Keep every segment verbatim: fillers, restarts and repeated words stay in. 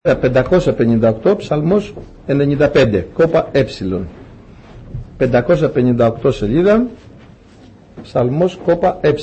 πεντακόσια πενήντα οκτώ, ψαλμός ενενήντα πέντε, κόπα ε. πεντακόσια πενήντα οκτώ σελίδα, ψαλμός κόπα ε.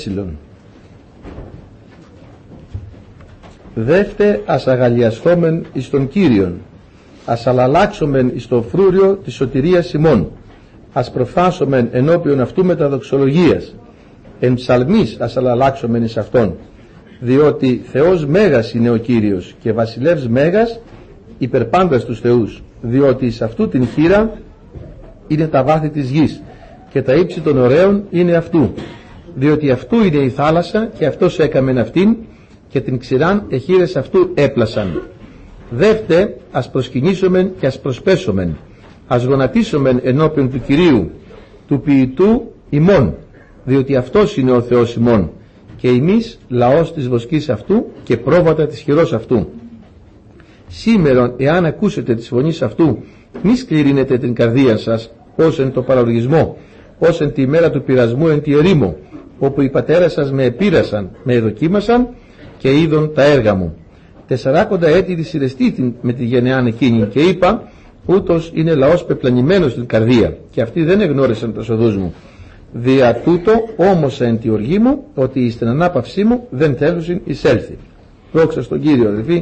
Δεύτε ας αγαλιαστόμεν εις τον Κύριον, ας αλλάξομεν εις το φρούριο της σωτηρίας ημών, ας προφάσομεν ενώπιον αυτού με τα δοξολογίας, εν ψαλμής ας αλλάξομεν εις αυτόν, διότι Θεός Μέγας είναι ο Κύριος και βασιλεύς Μέγας υπερπάντας τους θεούς, διότι εις αυτού την χείρα είναι τα βάθη της γης και τα ύψη των ωραίων είναι αυτού, διότι αυτού είναι η θάλασσα και αυτός έκαμεν αυτήν και την ξηράν εχείρες αυτού έπλασαν. Δεύτε ας προσκυνήσομεν και ας προσπέσομεν, ας γονατίσομεν ενώπιον του Κυρίου, του ποιητού ημών, διότι αυτός είναι ο Θεός ημών και εμείς λαός της βοσκής αυτού και πρόβατα της χειρός αυτού. Σήμερον εάν ακούσετε της φωνής αυτού, μη σκληρύνετε την καρδία σας ως εν το παραλογισμό, ως εν τη ημέρα του πειρασμού εν τη ερήμο, όπου οι πατέρες σας με επήρασαν, με εδοκίμασαν και είδον τα έργα μου. Τεσσαράκοντα έτη δυσυρεστήθην με τη γενεάν εκείνη και είπα, ούτως είναι λαός πεπλανημένος στην καρδία και αυτοί δεν εγνώρισαν τους οδούς μου. Δια τούτο όμως εν τη οργή μου, ότι εις την ανάπαυσή μου δεν θέλουσιν εισέλθει. Δόξα στον Κύριο, αδελφοί.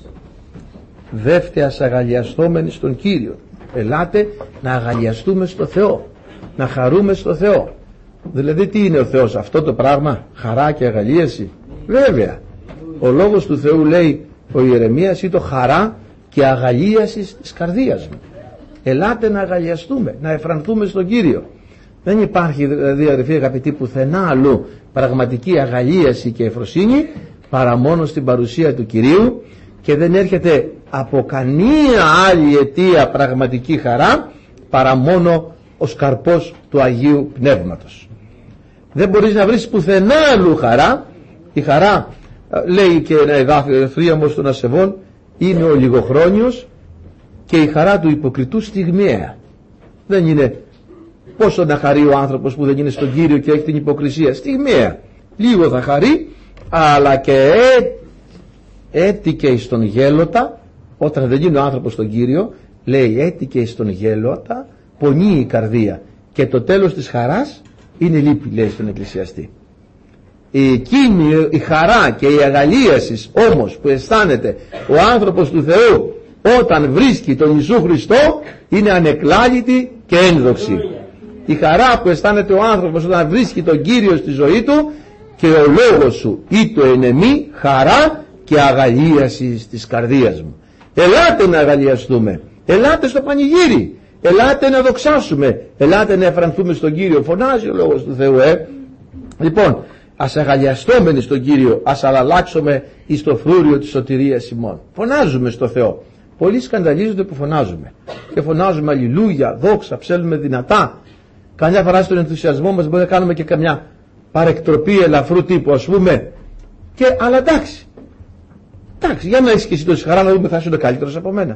Δεύτε ας αγαλιαστόμενοι στον Κύριο. Ελάτε να αγαλιαστούμε στο Θεό, να χαρούμε στο Θεό. Δηλαδή τι είναι ο Θεός, αυτό το πράγμα, χαρά και αγαλίαση? Βέβαια, ο λόγος του Θεού, λέει ο Ιερεμίας, είναι το χαρά και αγαλίαση της καρδίας μου. Ελάτε να αγαλιαστούμε, να εφρανθούμε στον Κύριο. Δεν υπάρχει, δηλαδή, αδελφοί αγαπητοί, πουθενά αλλού πραγματική αγαλίαση και εφροσύνη παρά μόνο στην παρουσία του Κυρίου, και δεν έρχεται από καμία άλλη αιτία πραγματική χαρά παρά μόνο ο σκαρπός του Αγίου Πνεύματος. Δεν μπορείς να βρεις πουθενά αλλού χαρά. Η χαρά, λέει και ένα εδάφιο Φρίαμος των Ασεβών, είναι ο λιγοχρόνιος και η χαρά του υποκριτού στιγμιαία. Δεν είναι πόσο να χαρεί ο άνθρωπος που δεν είναι στον Κύριο και έχει την υποκρισία? Στιγμιαία. Λίγο θα χαρεί, αλλά και έτυχε εις τον γέλοτα, όταν δεν είναι ο άνθρωπος στον Κύριο, λέει έτυχε εις τον γέλοτα, πονεί η καρδία και το τέλος της χαράς είναι λύπη, λέει στον Εκκλησιαστή. Η εκείνη η χαρά και η αγαλίαση όμως που αισθάνεται ο άνθρωπος του Θεού όταν βρίσκει τον Ιησού Χριστό είναι ανεκλάλητη και ένδοξη. Η χαρά που αισθάνεται ο άνθρωπος όταν βρίσκει τον Κύριο στη ζωή του, και ο λόγος σου ή το ενεμή χαρά και αγαλίαση της καρδίας μου. Ελάτε να αγαλιαστούμε, ελάτε στο πανηγύρι, ελάτε να δοξάσουμε, ελάτε να εφρανθούμε στον Κύριο. Φωνάζει ο λόγος του Θεού, ε. Λοιπόν, ας αγαλιαστόμενοι στον Κύριο, ας αλλάξουμε εις το φρούριο της σωτηρίας ημών. Φωνάζουμε στο Θεό. Πολλοί σκανδαλίζονται που φωνάζουμε και φωνάζουμε αλληλούια, δόξα, ψέλνουμε δυνατά. Καμιά φορά στον ενθουσιασμό μας μπορεί να κάνουμε και καμιά παρεκτροπή ελαφρού τύπου, ας πούμε, και αλλά εντάξει, εντάξει, για να έχεις και εσύ τόση χαρά, να δούμε θα είσαι ο καλύτερος από μένα,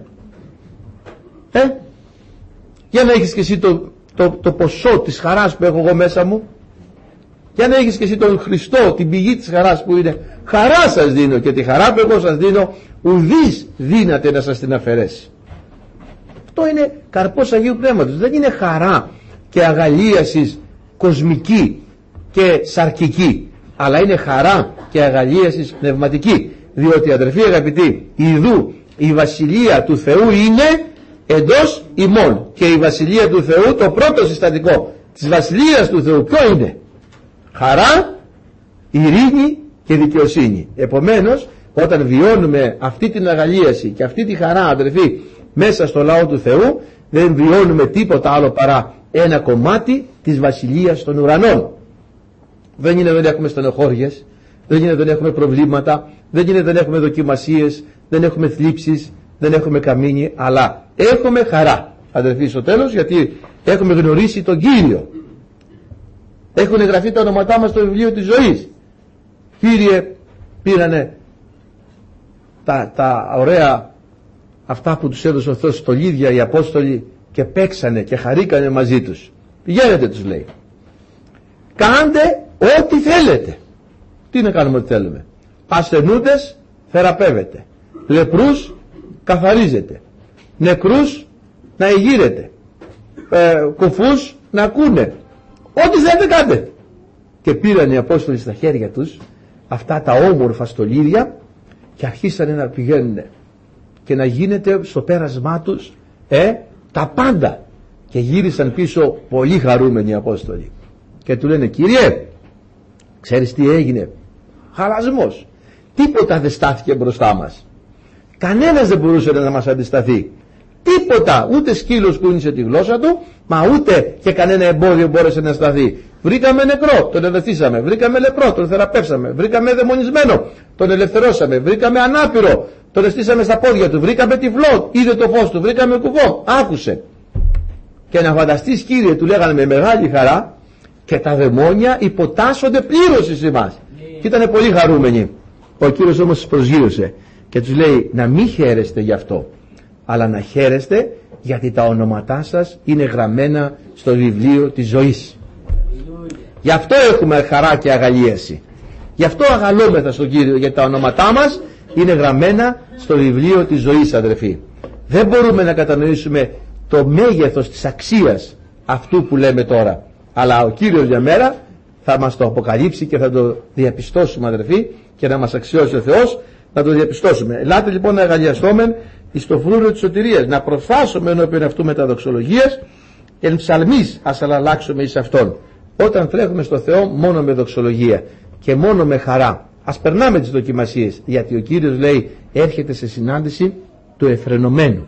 ε? Για να έχεις και εσύ το, το, το ποσό της χαράς που έχω εγώ μέσα μου, για να έχεις και εσύ τον Χριστό, την πηγή της χαράς που είναι. Χαρά σας δίνω και τη χαρά που εγώ σας δίνω ουδής δύναται να σας την αφαιρέσει. Αυτό είναι καρπός Αγίου Πνεύματος. Δεν είναι χαρά και αγαλίαση κοσμική και σαρκική, αλλά είναι χαρά και αγαλίαση πνευματική, διότι, αδερφοί αγαπητοί, ιδού η βασιλεία του Θεού είναι εντός ημών, και η βασιλεία του Θεού, το πρώτο συστατικό της βασιλείας του Θεού ποιο είναι? Χαρά, ειρήνη και δικαιοσύνη. Επομένως, όταν βιώνουμε αυτή την αγαλίαση και αυτή τη χαρά, αδερφοί, μέσα στο λαό του Θεού, δεν βιώνουμε τίποτα άλλο παρά ένα κομμάτι της βασιλείας των ουρανών. Δεν είναι δεν έχουμε στενοχώριες, δεν είναι δεν έχουμε προβλήματα, δεν είναι δεν έχουμε δοκιμασίες, δεν έχουμε θλίψεις, δεν έχουμε καμίνι, αλλά έχουμε χαρά, αδερφοί, στο τέλος, γιατί έχουμε γνωρίσει τον Κύριο. Έχουν γραφεί τα ονόματά μας στο βιβλίο της ζωής. Κύριε, πήρανε τα, τα ωραία αυτά που τους έδωσε ο Θεός στολίδια οι Απόστολοι και παίξανε και χαρήκανε μαζί τους. Πηγαίνετε, τους λέει, κάντε ό,τι θέλετε. Τι να κάνουμε ό,τι θέλουμε? Ασθενούντες θεραπεύετε, λεπρούς καθαρίζετε, νεκρούς να ηγείρετε, ε, κουφούς να ακούνε, ό,τι θέλετε κάντε. Και πήραν οι Απόστολοι στα χέρια τους αυτά τα όμορφα στολίδια και αρχίσανε να πηγαίνουν και να γίνεται στο πέρασμά τους ε, τα πάντα. Και γύρισαν πίσω πολύ χαρούμενοι οι Απόστολοι και του λένε, Κύριε, ξέρεις τι έγινε? Χαλασμός. Τίποτα δεν στάθηκε μπροστά μας. Κανένας δεν μπορούσε να μας αντισταθεί. Τίποτα, ούτε σκύλος κούνησε τη γλώσσα του, μα ούτε και κανένα εμπόδιο μπόρεσε να σταθεί. Βρήκαμε νεκρό, τον ελευθίσαμε. Βρήκαμε λεπρό, τον θεραπεύσαμε. Βρήκαμε δαιμονισμένο, τον ελευθερώσαμε. Βρήκαμε ανάπηρο, τον εστίσαμε στα πόδια του. Βρήκαμε τυφλό, είδε το φως του. Βρήκαμε κουφό, άκουσε. Και να φανταστείς, Κύριε, του λέγανε με μεγάλη χαρά, και τα δαιμόνια υποτάσσονται πλήρως εις εμάς. Και ήταν πολύ χαρούμενοι. Ο Κύριος όμως τους προσγείωσε και τους λέει να μην χαίρεστε γι' αυτό, αλλά να χαίρεστε γιατί τα ονόματά σας είναι γραμμένα στο βιβλίο της ζωής. Γι' αυτό έχουμε χαρά και αγαλίαση. Γι' αυτό αγαλόμεθα στον Κύριο, γιατί τα ονόματά μας είναι γραμμένα στο βιβλίο της ζωής, αδερφοί. Δεν μπορούμε να κατανοήσουμε το μέγεθος της αξίας αυτού που λέμε τώρα, αλλά ο Κύριος για μέρα θα μας το αποκαλύψει και θα το διαπιστώσουμε, αδερφοί, και να μας αξιώσει ο Θεός να το διαπιστώσουμε. Ελάτε λοιπόν να αγαλιαστούμε εις το φρούριο της σωτηρίας, να προφάσουμε ενώπιον αυτού με τα δοξολογίας, εν ψαλμής ας αλλάξουμε εις αυτόν. Όταν τρέχουμε στο Θεό μόνο με δοξολογία και μόνο με χαρά, ας περνάμε τις δοκιμασίες, γιατί ο Κύριος λέει έρχεται σε συνάντηση του εφρενωμένου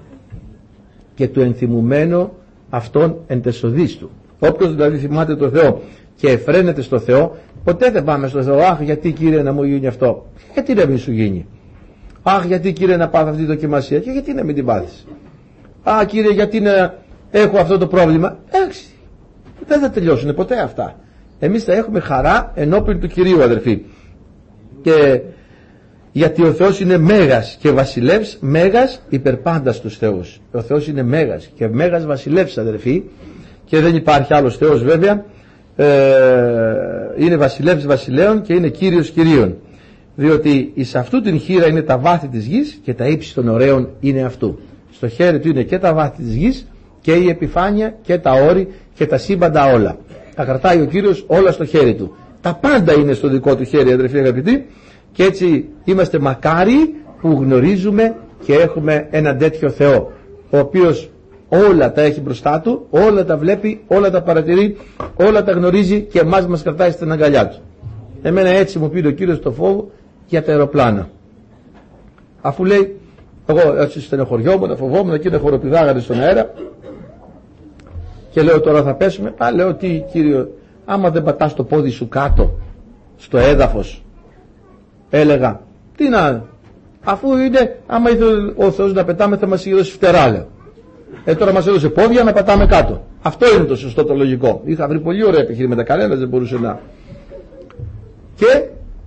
και του ενθυμουμένου αυτόν εν τεσοδείς του. Όποιος δηλαδή θυμάται το Θεό και εφραίνεται στο Θεό, ποτέ δεν πάμε στο Θεό, αχ γιατί Κύριε να μου γίνει αυτό, γιατί να μην σου γίνει, αχ γιατί Κύριε να πάθω αυτή τη δοκιμασία, και γιατί να μην την πάθεις, αχ Κύριε γιατί να έχω αυτό το πρόβλημα. Εντάξει, δεν θα τελειώσουν ποτέ αυτά. Εμείς θα έχουμε χαρά ενώπιον του Κυρίου, αδερφοί. Και γιατί ο Θεός είναι μέγας και βασιλεύς, μέγας υπερπάντα στους θεούς. Ο Θεός είναι μέγας και μέγας βασιλεύς, αδερφοί, και δεν υπάρχει άλλος Θεός βέβαια. ε, είναι βασιλεύς βασιλέων και είναι Κύριος Κυρίων, διότι εις αυτού την χείρα είναι τα βάθη της γης και τα ύψη των ωραίων είναι αυτού. Στο χέρι του είναι και τα βάθη της γης και η επιφάνεια και τα όρη και τα σύμπαντα όλα. Τα κρατάει ο Κύριος όλα στο χέρι του. Τα πάντα είναι στο δικό του χέρι, αδερφοί αγαπητοί, και έτσι είμαστε μακάριοι που γνωρίζουμε και έχουμε έναν τέτοιο Θεό, ο οποίος όλα τα έχει μπροστά του, όλα τα βλέπει, όλα τα παρατηρεί, όλα τα γνωρίζει και εμάς μας κρατάει στην αγκαλιά του. Εμένα έτσι μου πήρε ο Κύριος το φόβο για τα αεροπλάνα. Αφού λέει, εγώ έτσι στενοχωριόμουν, φοβόμουν και είναι χοροπηδάγανε στον αέρα και λέω τώρα θα πέσουμε. Α, λέω τι Κύριο, άμα δεν πατάς το πόδι σου κάτω στο έδαφος, έλεγα, τι να, αφού είναι, άμα ήθελε ο Θεός να πετάμε θα μας είχε δώσει φτερά, λέω. Ε, τώρα μας έδωσε πόδια να πατάμε κάτω. Αυτό είναι το σωστό, το λογικό. Είχα βρει πολύ ωραία επιχειρήματα, κανένας δεν μπορούσε να. Και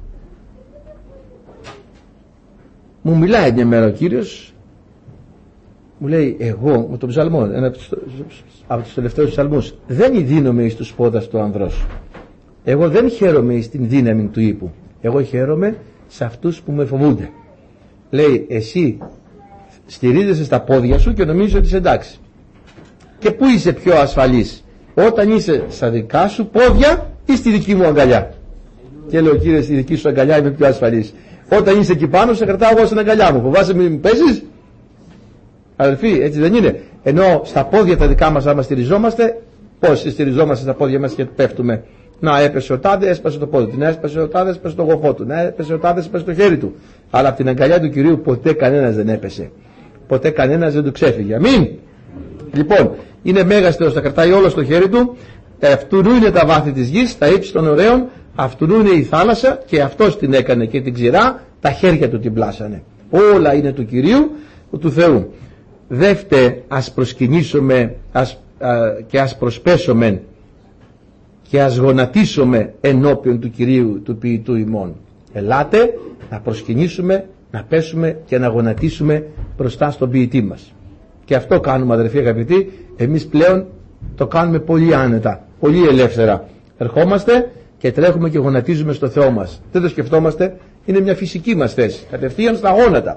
μου μιλάει μια μέρα ο Κύριος, μου λέει, εγώ με τον ψαλμό, ένα από τους τελευταίους ψαλμούς, δεν ειδύνομαι εις τους πόδας του ανδρός. Εγώ δεν χαίρομαι εις την δύναμη του ύπου. Εγώ χαίρομαι σε αυτούς που με φοβούνται. Λέει, εσύ στηρίζεσαι στα πόδια σου και νομίζεις ότι είσαι εντάξει. Και πού είσαι πιο ασφαλής, όταν είσαι στα δικά σου πόδια ή στη δική μου αγκαλιά? Και λέω, Κύριε, στη δική σου αγκαλιά είμαι πιο ασφαλής. Όταν είσαι εκεί πάνω, σε κρατάω εγώ στην αγκαλιά μου. Φοβάσαι μην πέσεις? Αδελφοί, έτσι δεν είναι? Ενώ στα πόδια τα δικά μας, άμα στηριζόμαστε, πώς στηριζόμαστε στα πόδια μας και πέφτουμε? Να, έπεσε ο τάδε, έσπασε το πόδι του. Να, έπεσε ο τάδε, έσπασε το γοφό του. Να, έπεσε ο τάδε, έσπασε το χέρι του. Αλλά από την αγκαλιά του Κυρίου ποτέ κανένας δεν έπεσε. Ποτέ κανένας δεν του ξέφυγε. Αμήν. Λοιπόν, είναι μέγας Θεός, τα κρατάει όλο στο χέρι του. Αυτού είναι τα βάθη της γης, τα ύψη των ωραίων. Αυτού είναι η θάλασσα και αυτός την έκανε και την ξηρά, τα χέρια του την πλάσανε. Όλα είναι του Κυρίου, του Θεού. Δεύτε, ας προσκυνήσουμε ας, α, και ας προσπέσουμε και ας γονατίσουμε ενώπιον του Κυρίου του ποιητού ημών. Ελάτε να προσκυνήσουμε, να πέσουμε και να γονατίσουμε μπροστά στον ποιητή μας. Και αυτό κάνουμε, αδερφοί αγαπητοί, εμείς πλέον το κάνουμε πολύ άνετα, πολύ ελεύθερα. Ερχόμαστε και τρέχουμε και γονατίζουμε στο Θεό μας. Δεν το σκεφτόμαστε, είναι μια φυσική μας θέση. Κατευθείαν στα γόνατα.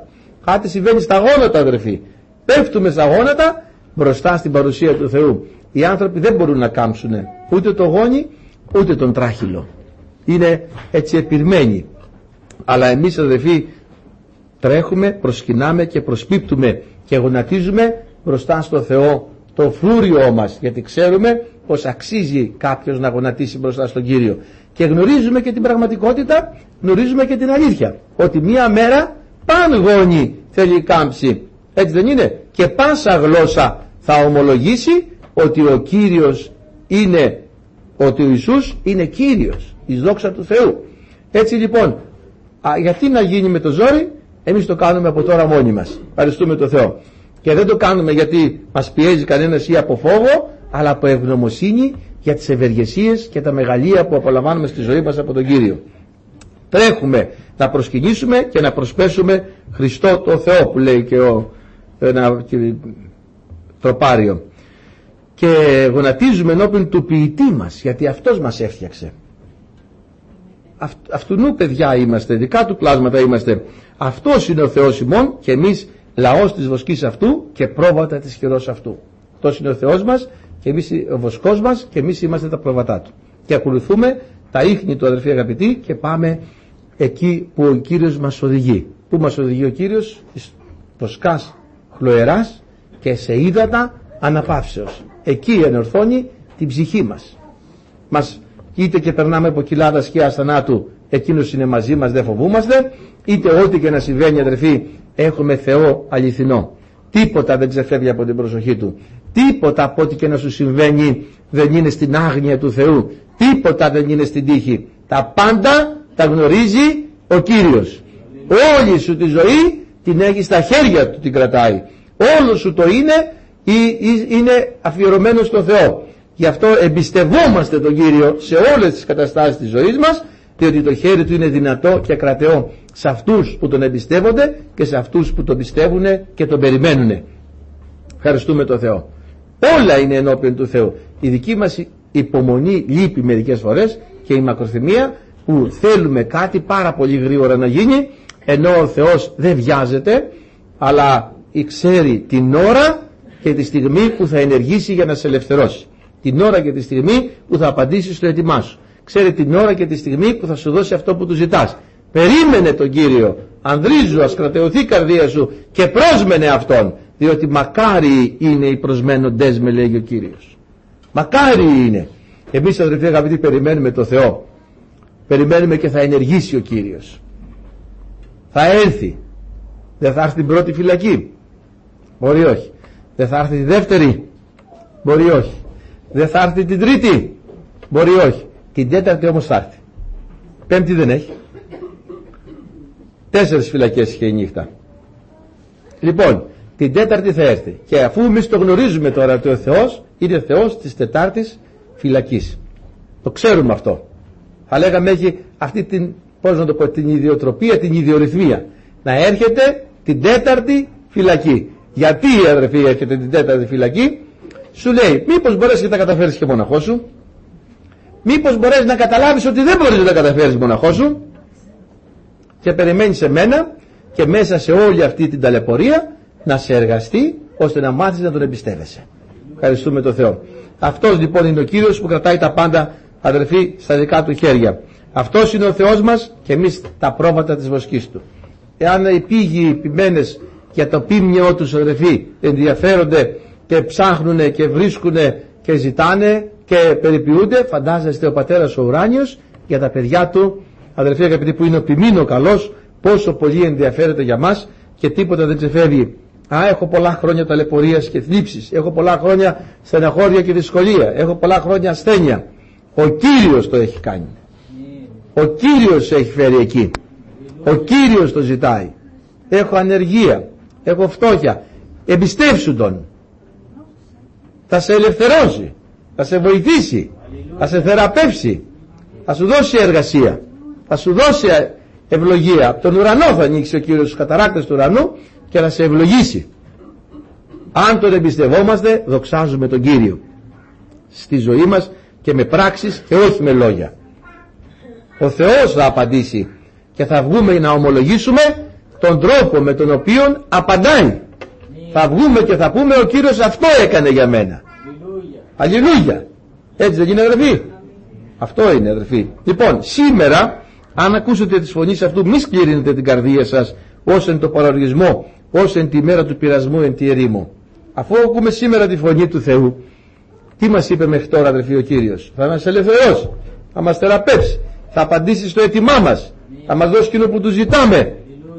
Κάτι συμβαίνει στα γόνατα, αδερφοί. Πέφτουμε στα γόνατα μπροστά στην παρουσία του Θεού. Οι άνθρωποι δεν μπορούν να κάμψουν ούτε το γόνι ούτε τον τράχυλο. Είναι έτσι επιρμένοι. Αλλά εμείς, αδερφοί, τρέχουμε, προσκυνάμε και προσπίπτουμε και γονατίζουμε μπροστά στο Θεό το φρούριό μας, γιατί ξέρουμε πως αξίζει κάποιος να γονατίσει μπροστά στον Κύριο. Και γνωρίζουμε και την πραγματικότητα, γνωρίζουμε και την αλήθεια, ότι μία μέρα παν γόνι θέλει κάμψη, έτσι δεν είναι? Και πάσα γλώσσα θα ομολογήσει ότι ο Κύριος είναι, ότι ο Ιησούς είναι Κύριος, εις δόξα του Θεού. Έτσι λοιπόν, α, γιατί να γίνει με το ζόρι? Εμείς το κάνουμε από τώρα μόνοι μας, ευχαριστούμε τον Θεό. Και δεν το κάνουμε γιατί μας πιέζει κανένας ή από φόβο, αλλά από ευγνωμοσύνη για τις ευεργεσίες και τα μεγαλεία που απολαμβάνουμε στη ζωή μας από τον Κύριο. Τρέχουμε να προσκυνήσουμε και να προσπέσουμε Χριστό το Θεό, που λέει και ο ένα, και, τροπάριο. Και γονατίζουμε ενώπιν του ποιητή μας, γιατί αυτός μας έφτιαξε. Αυτ, αυτού νου παιδιά είμαστε, δικά του πλάσματα είμαστε. Αυτός είναι ο Θεός ημών και εμείς λαός της βοσκής αυτού και πρόβατα της χειρός αυτού. Αυτός είναι ο Θεός μας και εμείς ο βοσκός μας και εμείς είμαστε τα πρόβατά του. Και ακολουθούμε τα ίχνη του, αδερφοί αγαπητοί, και πάμε εκεί που ο Κύριος μας οδηγεί. Πού μας οδηγεί ο Κύριος? Εις βοσκάς χλωεράς και σε ύδατα αναπαύσεως. Εκεί ενορθώνει την ψυχή μας. Μας είτε και περνάμε από κοιλάδα σκιάς θανάτου, εκείνος είναι μαζί μας, δεν φοβούμαστε, είτε ό,τι και να συμβαίνει, αδερφοί, έχουμε Θεό αληθινό. Τίποτα δεν ξεφεύγει από την προσοχή του. Τίποτα από ό,τι και να σου συμβαίνει δεν είναι στην άγνοια του Θεού. Τίποτα δεν είναι στην τύχη. Τα πάντα τα γνωρίζει ο Κύριος. Όλη σου τη ζωή την έχει στα χέρια του, την κρατάει. Όλο σου το είναι ή, ή, είναι αφιερωμένο στο Θεό. Γι' αυτό εμπιστευόμαστε τον Κύριο σε όλες τις καταστάσεις της ζωής μας, διότι το χέρι του είναι δυνατό και κρατεό σε αυτούς που τον εμπιστεύονται και σε αυτούς που τον πιστεύουν και τον περιμένουν. Ευχαριστούμε τον Θεό. Όλα είναι ενώπιον του Θεού. Η δική μας υπομονή λείπει μερικές φορές και η μακροθυμία που θέλουμε κάτι πάρα πολύ γρήγορα να γίνει, ενώ ο Θεός δεν βιάζεται, αλλά ξέρει την ώρα και τη στιγμή που θα ενεργήσει για να σε ελευθερώσει. Την ώρα και τη στιγμή που θα απαντήσει στο έτοιμά σου. Ξέρει την ώρα και τη στιγμή που θα σου δώσει αυτό που του ζητάς. Περίμενε τον Κύριο, ανδρίζου, ας κρατεωθεί η καρδία σου και πρόσμενε Αυτόν, διότι μακάρι είναι οι προσμένοντές με, λέγει ο Κύριος. Μακάρι είναι. Εμείς, αδελφοί αγαπητοί, περιμένουμε το Θεό. Περιμένουμε και θα ενεργήσει ο Κύριος. Θα έρθει. Δεν θα έρθει την πρώτη φυλακή? Μπορεί όχι. Δεν θα έρθει τη δεύτερη? Μπορεί όχι. Δεν θα έρθει την τρίτη? Μπορεί όχι. Την τέταρτη όμως θα έρθει. Πέμπτη δεν έχει. Τέσσερις φυλακές είχε η νύχτα. Λοιπόν, την τέταρτη θα έρθει. Και αφού εμείς το γνωρίζουμε τώρα ότι ο Θεός είναι Θεός της τετάρτης φυλακής. Το ξέρουμε αυτό. Θα λέγαμε έχει αυτή την, πώς να το πω, την ιδιοτροπία, την ιδιορυθμία. Να έρχεται την τέταρτη φυλακή. Γιατί, αδερφοί, έρχεται την τέταρτη φυλακή? Σου λέει, μήπως μπορέσεις και τα καταφέρεις και μοναχός σου? Μήπως μπορέσεις να καταλάβεις ότι δεν μπορείς να τα καταφέρεις μοναχός σου? Και περιμένεις εμένα και μέσα σε όλη αυτή την ταλαιπωρία να σε εργαστεί ώστε να μάθεις να τον εμπιστεύεσαι. Ευχαριστούμε τον Θεό. Αυτός λοιπόν είναι ο Κύριος που κρατάει τα πάντα, αδερφοί, στα δικά του χέρια. Αυτός είναι ο Θεός μας και εμείς τα πρόβατα της βοσκής του. Εάν οι πύγοι επιμένες για το πίμνιό τους, αδερφοί, ενδιαφέρονται και ψάχνουν και βρίσκουν και ζητάνε και περιποιούνται, φαντάζεστε ο Πατέρας ο Ουράνιος για τα παιδιά του, αδερφοί αγαπητοί, που είναι ο ποιμήνο καλός, πόσο πολύ ενδιαφέρεται για μας και τίποτα δεν ξεφεύγει. Α, έχω πολλά χρόνια ταλαιπωρίας και θλίψεις, έχω πολλά χρόνια στεναχώρια και δυσκολία, έχω πολλά χρόνια ασθένεια. Ο Κύριος το έχει κάνει. Ο Κύριος έχει φέρει εκεί. Ο Κύριος το ζητάει. Έχω ανεργία, έχω φτώχεια. Εμπιστεύσου Τον. Θα σε ελευθερώσει, θα σε βοηθήσει, θα σε θεραπεύσει, θα σου δώσει εργασία, θα σου δώσει ευλογία. Από τον ουρανό θα ανοίξει ο Κύριος τους καταράκτες του ουρανού και θα σε ευλογήσει. Αν τον εμπιστευόμαστε, δοξάζουμε τον Κύριο στη ζωή μας και με πράξεις και όχι με λόγια. Ο Θεός θα απαντήσει και θα βγούμε να ομολογήσουμε τον τρόπο με τον οποίο απαντάει. Θα βγούμε και θα πούμε ο Κύριος αυτό έκανε για μένα. Αλληλούια. Έτσι δεν είναι, αδερφοί? Αυτό είναι, αδερφοί. Λοιπόν, σήμερα αν ακούσετε τις φωνής αυτού, μη σκληρύνετε την καρδία σας ως εν το παροργισμό, ως εν τη μέρα του πειρασμού εν τη ερήμο. Αφού ακούμε σήμερα τη φωνή του Θεού, τι μας είπε μέχρι τώρα, αδερφοί, ο Κύριος? Θα μας ελευθερώσει, θα μας θεραπεύσει, θα απαντήσει στο αίτημά μας, θα μας δώσει εκείνο που του ζητάμε,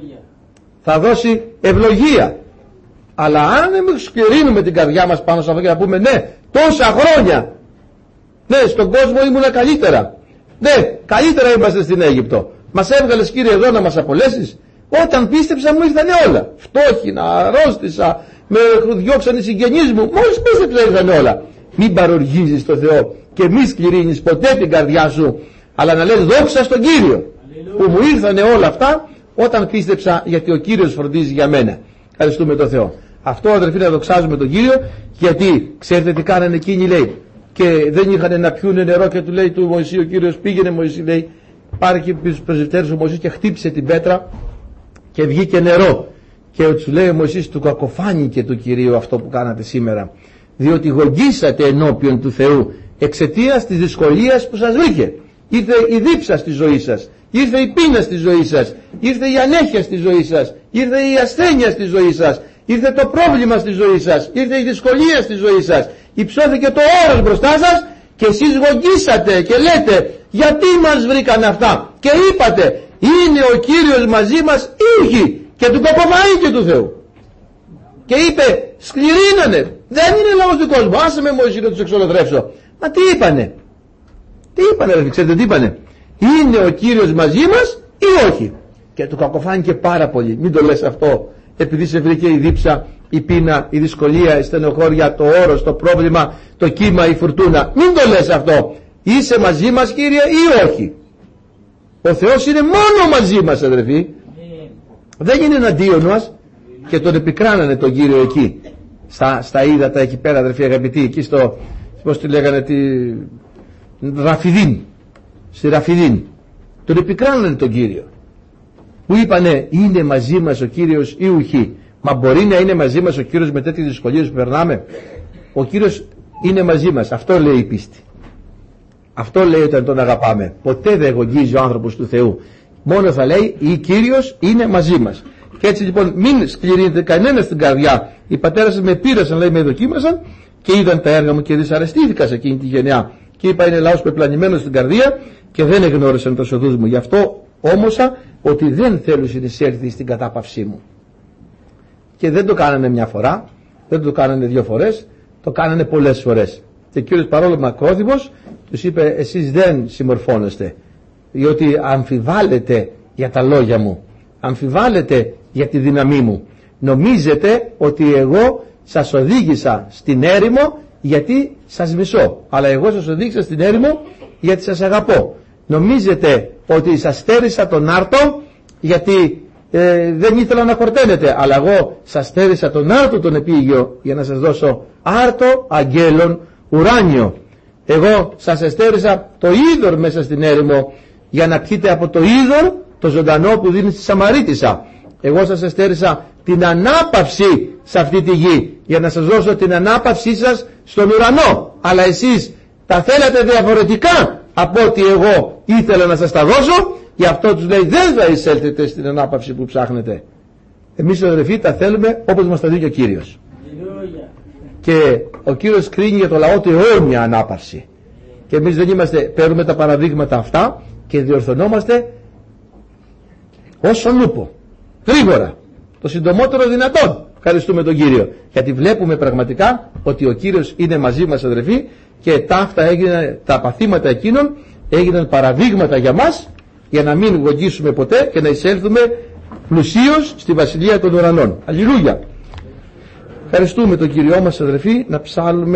θα δώσει ευλογία. Αλλά αν εμείς σκληρύνουμε την καρδιά μας πάνω σε αυτό και να πούμε ναι, τόσα χρόνια, ναι, στον κόσμο ήμουνα καλύτερα, ναι, καλύτερα είμαστε στην Αίγυπτο, μας έβγαλες, Κύριε, εδώ να μας απολέσεις? Όταν πίστεψα μου ήρθανε όλα. Φτώχυνα, αρρώστησα, με διώξαν οι συγγενείς μου. Μόλις πίστεψα ήρθανε όλα. Μην παροργίζεις το Θεό και μη σκληρύνεις ποτέ την καρδιά σου, αλλά να λες δόξα στον Κύριο που μου ήρθανε όλα αυτά όταν πίστεψα, γιατί ο Κύριος φροντίζει για μένα. Ευχαριστούμε τον Θεό. Αυτό, αδερφοί, να δοξάζουμε τον Κύριο, γιατί ξέρετε τι κάνανε εκείνοι, λέει, και δεν είχαν να πιούνε νερό και του λέει του Μωυσή ο Κύριος, πήγαινε Μωυσή, λέει, πάρε και τους πρεσβυτέρους ο Μωυσής και χτύπησε την πέτρα και βγήκε νερό. Και του λέει ο Μωυσής, του κακοφάνηκε του Κυρίου αυτό που κάνατε σήμερα, διότι γογγίσατε ενώπιον του Θεού εξαιτίας της δυσκολίας που σας βρήκε. Ήρθε η δίψα στη ζωή σας, ήρθε η πείνα στη ζωή σας, ήρθε η ανέχεια στη ζωή σας, ήρθε η ασθένεια στη ζωή σας, ήρθε το πρόβλημα στη ζωή σας, ήρθε η δυσκολία στη ζωή σας, υψώθηκε το όρος μπροστά σας και εσείς γογγίσατε και λέτε, γιατί μας βρήκαν αυτά? Και είπατε, είναι ο Κύριος μαζί μας ή όχι? Και του κακοφάνηκε του Θεού. Και είπε, σκληρύνανε, δεν είναι λαός του κόσμου, άσε με Μωυσή να τους εξολοθρεύσω. Μα τι είπανε? Τι είπανε, ρε, ξέρετε τι είπανε? Είναι ο Κύριος μαζί μας ή όχι? Και του κακοφάνηκε πάρα πολύ. Μην το λες αυτό επειδή σε βρήκε η δίψα, η πείνα, η δυσκολία, η στενοχώρια, το όρος, το πρόβλημα, το κύμα, η φουρτούνα. Μην το λες αυτό. Είσαι μαζί μας, Κύριε, ή όχι? Ο Θεός είναι μόνο μαζί μας, αδερφοί. Δεν είναι εναντίον μας. Και τον επικράνανε τον Κύριο εκεί στα, στα ύδατα εκεί πέρα, αδερφοί αγαπητοί, εκεί στο, πώς τη λέγανε, τη Ραφιδίν, στη Ραφιδίν τον επικράνανε τον Κύριο, που είπανε, είναι μαζί μας ο Κύριος ή ουχή? Μα μπορεί να είναι μαζί μας ο Κύριος με τέτοιες δυσκολίες που περνάμε? Ο Κύριος είναι μαζί μας. Αυτό λέει η πίστη. Αυτό λέει όταν τον αγαπάμε. Ποτέ δεν εγωγίζει ο άνθρωπος του Θεού. Μόνο θα λέει, η Κύριος είναι μαζί μας. Και έτσι λοιπόν μην σκληρύνετε κανένα στην καρδιά. Οι πατέρες σας με πείρασαν, λέει, με δοκίμασαν και είδαν τα έργα μου και δυσαρεστήθηκα σε εκείνη τη γενιά. Και είπα, είναι λαός πεπλανημένος στην καρδία και δεν εγνώρισαν τους οδούς μου. Γι' αυτό όμωσα ότι δεν θέλουν συνεισέλθει στην κατάπαυσή μου. Και δεν το κάνανε μια φορά, δεν το κάνανε δύο φορές, το κάνανε πολλές φορές. Και ο Κύριος, παρόλο μακρόθυμος, τους είπε, εσείς δεν συμμορφώνεστε, διότι αμφιβάλλετε για τα λόγια μου, αμφιβάλλετε για τη δύναμή μου. Νομίζετε ότι εγώ σας οδήγησα στην έρημο γιατί σας μισώ, αλλά εγώ σας οδήγησα στην έρημο γιατί σας αγαπώ. Νομίζετε ότι σας στέρισα τον άρτο γιατί ε, δεν ήθελα να χορταίνετε, αλλά εγώ σας στέρισα τον άρτο τον επίγειο για να σας δώσω άρτο αγγέλων ουράνιο. Εγώ σας εστέρισα το είδωρ μέσα στην έρημο για να πιείτε από το είδωρ το ζωντανό που δίνει στη Σαμαρίτισσα. Εγώ σας εστέρισα την ανάπαυση σε αυτή τη γη για να σας δώσω την ανάπαυσή σας στον ουρανό, αλλά εσείς τα θέλατε διαφορετικά από ό,τι εγώ ήθελα να σας τα δώσω. Γι' αυτό τους λέει, δεν θα εισέλθετε στην ανάπαυση που ψάχνετε. Εμείς, αδερφοί, τα θέλουμε όπως μας τα δίνει ο Κύριος. Και ο Κύριος κρίνει για το λαό του αιώνια ανάπαυση. Και εμείς δεν είμαστε, παίρνουμε τα παραδείγματα αυτά και διορθωνόμαστε όσον ούπο, γρήγορα, το συντομότερο δυνατόν. Ευχαριστούμε τον Κύριο, γιατί βλέπουμε πραγματικά ότι ο Κύριος είναι μαζί μας, αδερφοί, και τα αυτά έγιναν, τα παθήματα εκείνων έγιναν παραδείγματα για μας, για να μην γογγίσουμε ποτέ και να εισέλθουμε πλουσίως στη Βασιλεία των Ουρανών. Αλληλούια. Ευχαριστούμε τον Κυριό μας, αδερφοί, να ψάλουμε